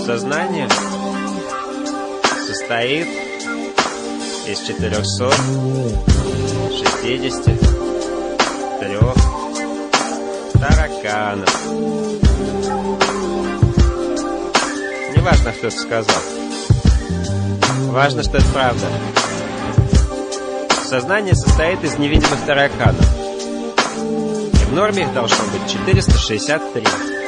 Сознание состоит из 463 тараканов. Не важно, кто это сказал. Важно, что это правда. Сознание состоит из невидимых тараканов. И в норме их должно быть 463.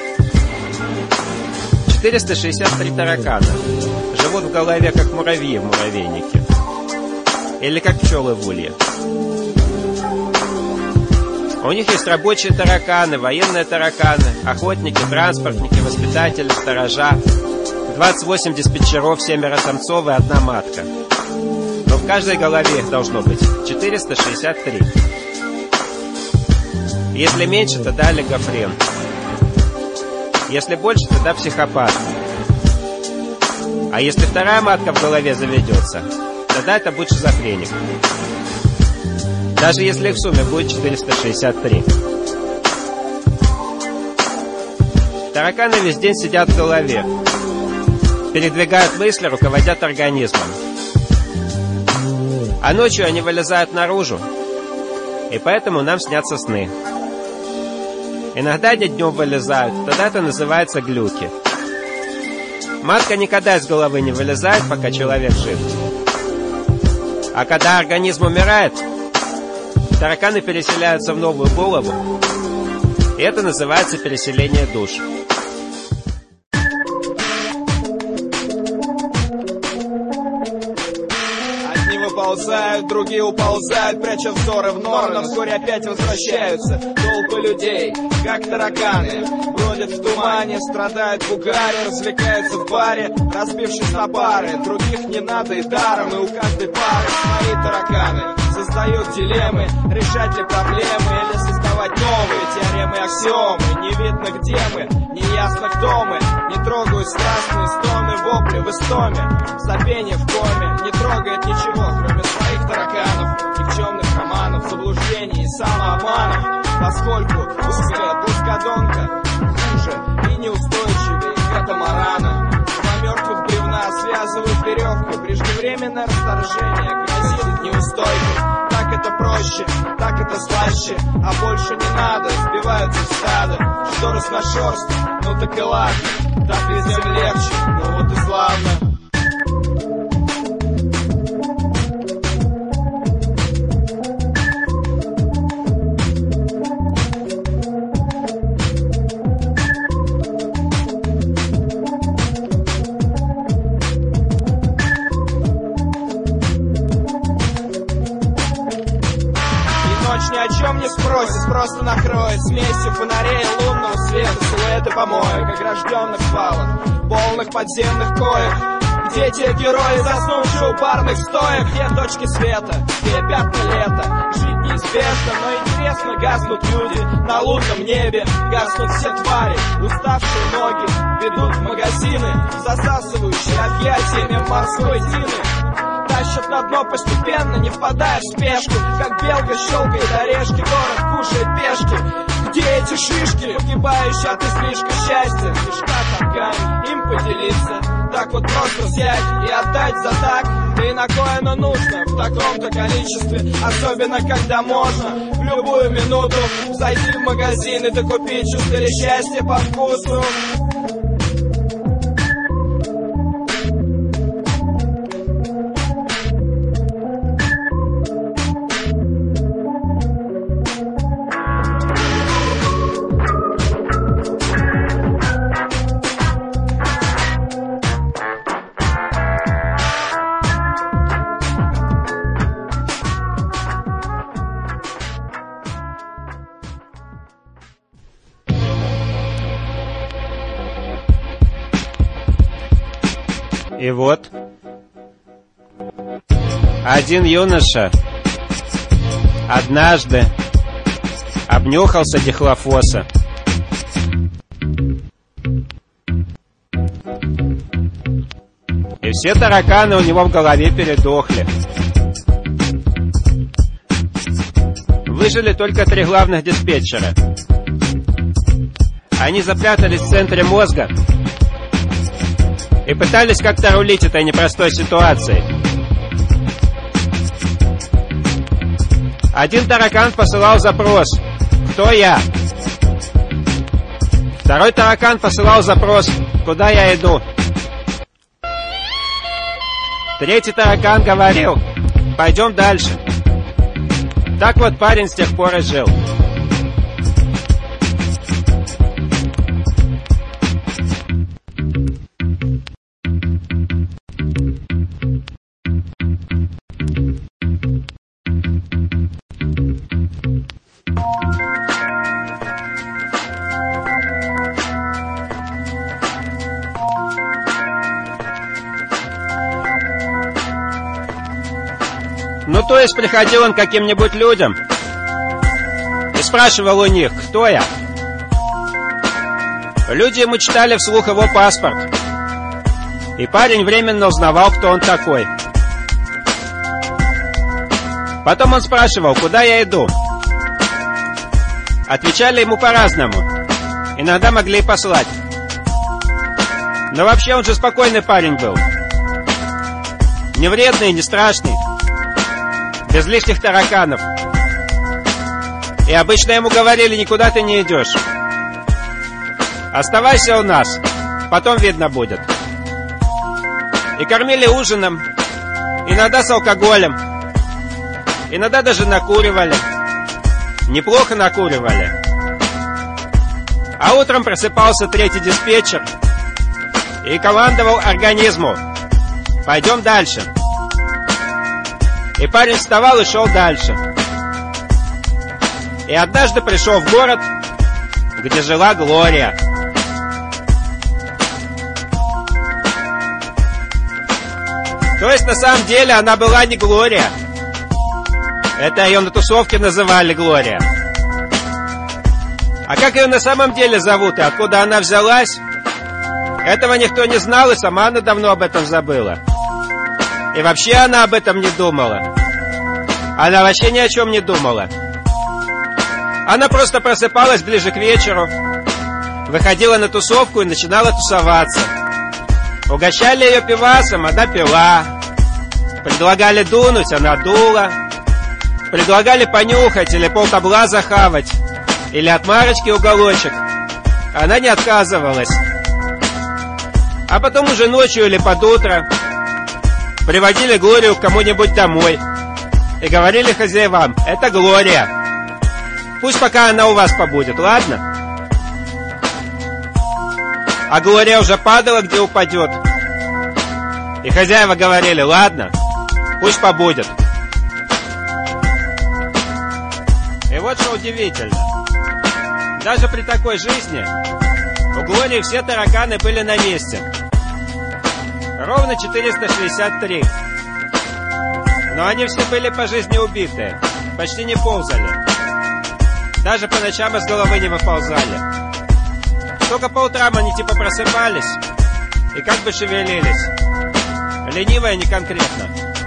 463 таракана живут в голове, как муравьи в муравейнике. Или как пчелы в улье. У них есть рабочие тараканы, военные тараканы, охотники, транспортники, воспитатели, сторожа, 28 диспетчеров, 7 самцов и 1 матка. Но в каждой голове их должно быть 463. Если меньше, тогда олигофрен. Если больше, тогда психопат. А если 2 матка в голове заведется, тогда это будет шизофреник. Даже если их в сумме будет 463. Тараканы весь день сидят в голове, передвигают мысли, руководят организмом. А ночью они вылезают наружу, и поэтому нам снятся сны. Иногда они днем вылезают, тогда это называется глюки. Матка никогда из головы не вылезает, пока человек жив. А когда организм умирает, тараканы переселяются в новую голову, и это называется переселение душ. Уползают, другие уползают, пряча взоры в норы, но вскоре опять возвращаются. Толпы людей, как тараканы, бродят в тумане, страдают в угаре, развлекаются в баре, разбившись на пары. Других не надо и даром, и у каждой пары свои тараканы. Создают дилеммы, решать ли проблемы или создавать новые теоремы и аксиомы. Не видно, где мы, не ясно, кто мы. Не трогают страстные стоны, вопли в истоме, сопение в коме. Не трогает ничего, кроме своих тараканов, никчемных романов, заблуждений и самообманов. Поскольку узкая плоскодонка хуже и неустойчивее катамарана. Два мертвых бревна связывают веревкой, преждевременное расторжение грозит неустойкой. Так это проще, так это слаще, а больше не надо, сбиваются в стадо. Что разношерстно, ну так и ладно, так везде легче, ну вот и славно. Ни о чем не спросит, просто накроет смесью фонарей лунного света, силуэты помоек, огражденных свалок, полных подземных коек. Где те герои, заснувшие у парных стоек? Где точки света, где пятна лета? Жить неизбежно, но интересно, гаснут люди на лунном небе, гаснут все твари, уставшие ноги ведут в магазины, засасывающие объятиями морской тины. Тащат на дно постепенно, не впадая в спешку, как белка щелкает орешки, город кушает пешки. Где эти шишки, погибающие от излишка счастья? Мешка тамками, им поделиться, так вот просто взять и отдать за так. Да и на кое оно нужно в таком-то количестве, особенно когда можно в любую минуту зайти в магазин и докупить чувство счастья по вкусу. И вот один юноша однажды обнюхался дихлофоса. И все тараканы у него в голове передохли. Выжили только 3 главных диспетчера. Они запрятались в центре мозга и пытались как-то рулить этой непростой ситуацией. Один таракан посылал запрос: «Кто я?». Второй таракан посылал запрос: «Куда я иду?». Третий таракан говорил: «Пойдем дальше». Так вот парень с тех пор и жил. Ну, то есть приходил он к каким-нибудь людям и спрашивал у них: «Кто я?». Люди ему читали вслух его паспорт, и парень временно узнавал, кто он такой. Потом он спрашивал: «Куда я иду?». Отвечали ему по-разному, иногда могли и послать. Но вообще он же спокойный парень был, не вредный, не страшный, без лишних тараканов. И обычно ему говорили: «Никуда ты не идешь. Оставайся у нас, потом видно будет». И кормили ужином, иногда с алкоголем, иногда даже накуривали. Неплохо накуривали. А утром просыпался третий диспетчер и командовал организму: «Пойдем дальше». И парень вставал и шел дальше. И однажды пришел в город, где жила Глория. То есть на самом деле она была не Глория. Это ее на тусовке называли Глория. А как ее на самом деле зовут и откуда она взялась, этого никто не знал, и сама она давно об этом забыла. И вообще она об этом не думала. Она вообще ни о чем не думала. Она просто просыпалась ближе к вечеру, выходила на тусовку и начинала тусоваться. Угощали ее пивасом, она пила. Предлагали дунуть, она дула. Предлагали понюхать или полтабла захавать, или от Марочки уголочек. Она не отказывалась. А потом уже ночью или под утро приводили Глорию к кому-нибудь домой и говорили хозяевам: «Это Глория. Пусть пока она у вас побудет, ладно?» А Глория уже падала, где упадет. И хозяева говорили: «Ладно, пусть побудет». И вот что удивительно. Даже при такой жизни у Глории все тараканы были на месте. Ровно 463. Но они все были по жизни убитые, почти не ползали. Даже по ночам из головы не выползали. Только по утрам они типа просыпались и как бы шевелились. Лениво и не конкретно.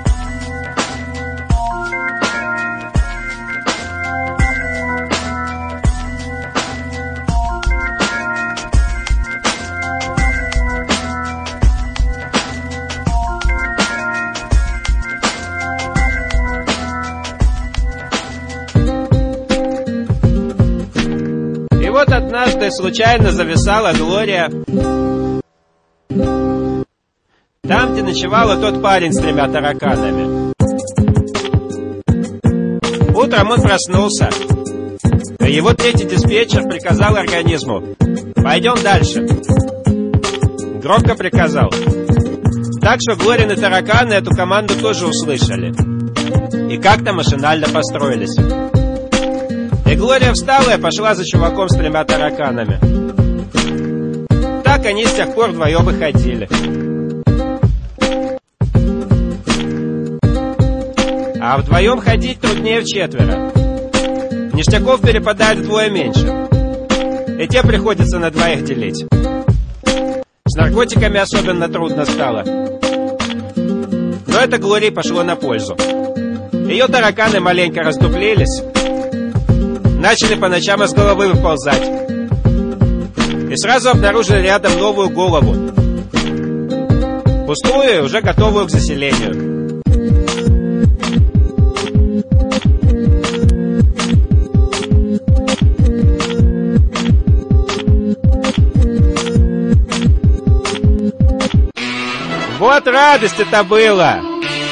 Вот однажды случайно зависала Глория там, где ночевал тот парень с 3 тараканами. Утром он проснулся, и его третий диспетчер приказал организму: «Пойдем дальше». Громко приказал. Так что Глорины тараканы эту команду тоже услышали и как-то машинально построились. И Глория встала и пошла за чуваком с 3 тараканами. Так они с тех пор вдвоем и ходили. А вдвоем ходить труднее вчетверо. Ништяков перепадает вдвое меньше, и те приходится на 2 делить. С наркотиками особенно трудно стало. Но это Глории пошло на пользу. Ее тараканы маленько раздуплились, начали по ночам из головы выползать. И сразу обнаружили рядом новую голову. пустую и уже готовую к заселению. Вот радость это была!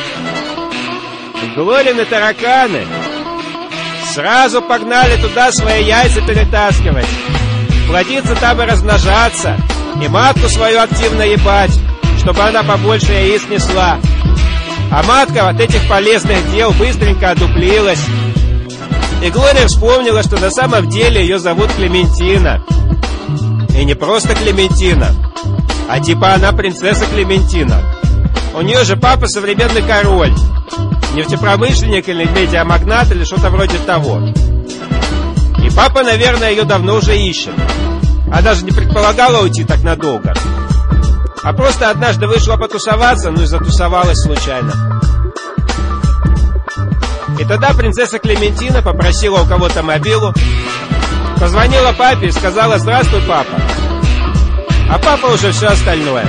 Глорины тараканы сразу погнали туда свои яйца перетаскивать, плодиться там и размножаться, и матку свою активно ебать, чтобы она побольше яиц несла. А матка от этих полезных дел быстренько одуплилась. И Глория вспомнила, что на самом деле ее зовут Клементина. И не просто Клементина, а типа она принцесса Клементина. У нее же папа современный король, нефтепромышленник или медиамагнат или что-то вроде того. И папа, наверное, ее давно уже ищет. Она же не предполагала уйти так надолго, а просто однажды вышла потусоваться, ну и затусовалась случайно. И тогда принцесса Клементина попросила у кого-то мобилу, позвонила папе и сказала: «Здравствуй, папа». А папа уже все остальное.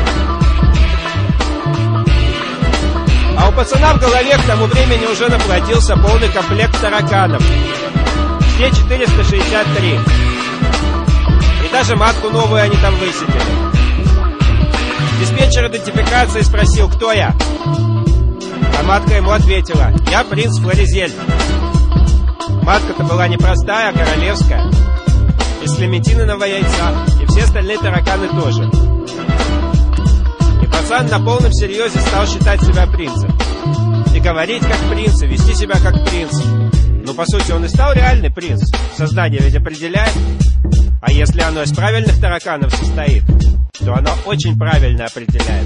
А у пацана в голове к тому времени уже наплодился полный комплект тараканов. Все 463. И даже матку новую они там высидели. Диспетчер идентификации спросил, кто я. А матка ему ответила: «Я принц Флоризель». Матка-то была не простая, а королевская. Из Клементининого яйца. И все остальные тараканы тоже. И пацан на полном серьезе стал считать себя принцем. И говорить как принц, и вести себя как принц. Ну, по сути, он и стал реальный принц. Создание ведь определяет. А если оно из правильных тараканов состоит, то оно очень правильно определяет.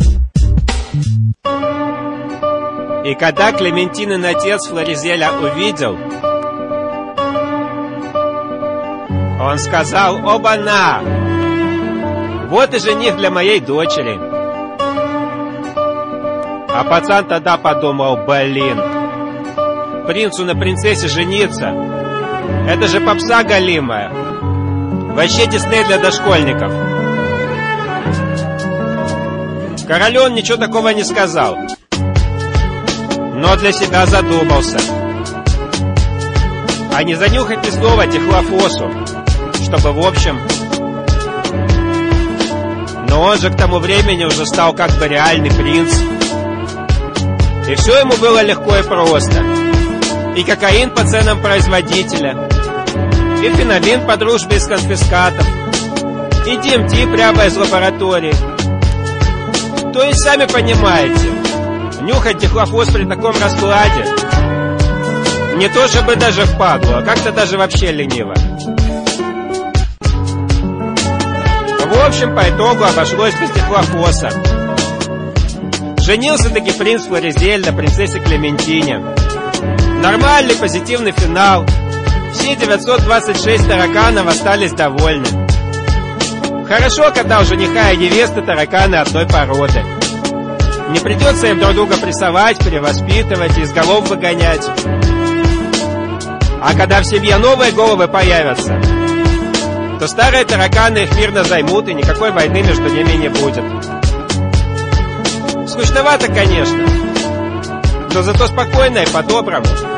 И когда Клементинин отец Флоризеля увидел, он сказал: «Оба-на! Вот и жених для моей дочери». А пацан тогда подумал: блин, принцу на принцессе жениться — это же попса голимая. Вообще Дисней для дошкольников. Королю он ничего такого не сказал, но для себя задумался. А не занюхать ли снова дихлофосу, чтобы в общем... Но он же к тому времени уже стал как бы реальный принц. И все ему было легко и просто. И кокаин по ценам производителя, и фенолин по дружбе из конфискатов, и DMT прямо из лаборатории. То есть, сами понимаете, нюхать дихлофос при таком раскладе не то чтобы даже впадло, а как-то даже вообще лениво. В общем, по итогу обошлось без дихлофоса. Женился-таки принц Флоризель на принцессе Клементине. Нормальный позитивный финал. Все 926 тараканов остались довольны. Хорошо, когда у жениха и невесты тараканы одной породы. Не придется им друг друга прессовать, перевоспитывать и из голов выгонять. А когда в семье новые головы появятся, то старые тараканы их мирно займут, и никакой войны между ними не будет. Скучновато, конечно, но зато спокойно и по-доброму.